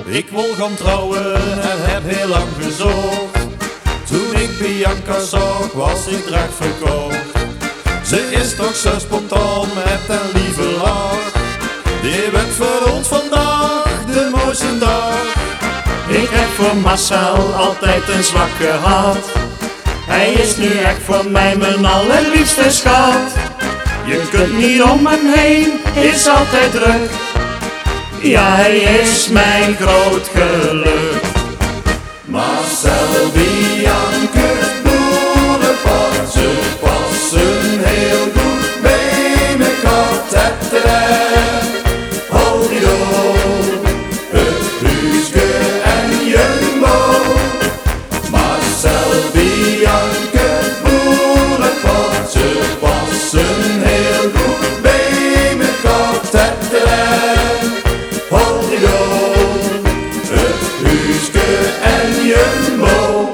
Ik wil gaan trouwen en heb heel lang gezocht. Toen ik Bianca zag, was ik direct verkocht. Ze is toch zo spontaan met een lieve lach. Die werd voor ons vandaag de mooiste dag. Ik heb voor Marcel altijd een zwak gehad. Hij is nu echt voor mij mijn allerliefste schat. Je kunt niet om hem heen, is altijd druk. Ja, hij is mijn groot geluk. Marcel, Bianca, Boerenpad, ze passen heel goed bij mekaar. Tetteren, Holdido, het Huuske en Jumbo. Marcel, Bianca, Boerenpad, ze passen heel goed bij mekaar. Tetteren, Holdido, het Huuske en Jumbo.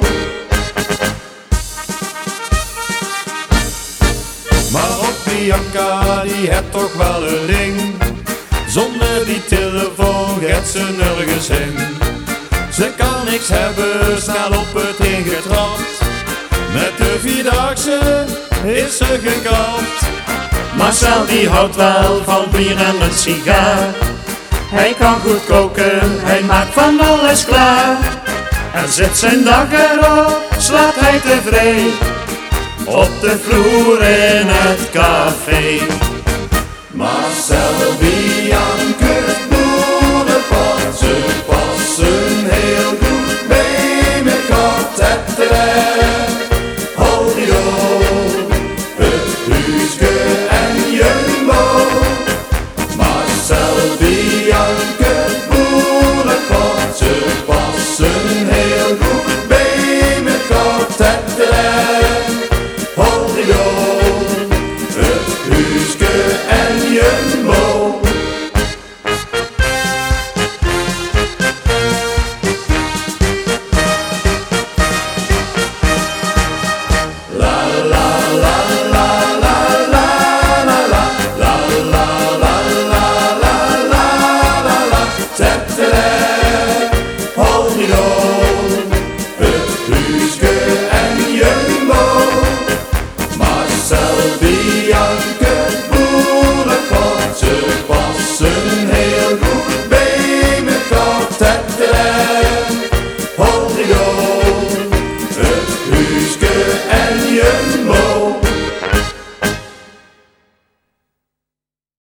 Maar ook Bianca, die heeft toch wel een ding. Zonder die telefoon gaat ze nergens heen. Ze kan niks hebben, snel op het ingetrapt. Met de Vierdaagse is ze gekapt. Marcel die houdt wel van bier en een sigaar. Hij kan goed koken, hij maakt van alles klaar. En zit zijn dag erop, slaapt hij tevreden op de vloer in het café. Marcel, Bianca, Boerenpad, ze passen heel goed bij mekaar. Tetteren, Holdido, het Huuske en Jumbo. Marcel, Bianca,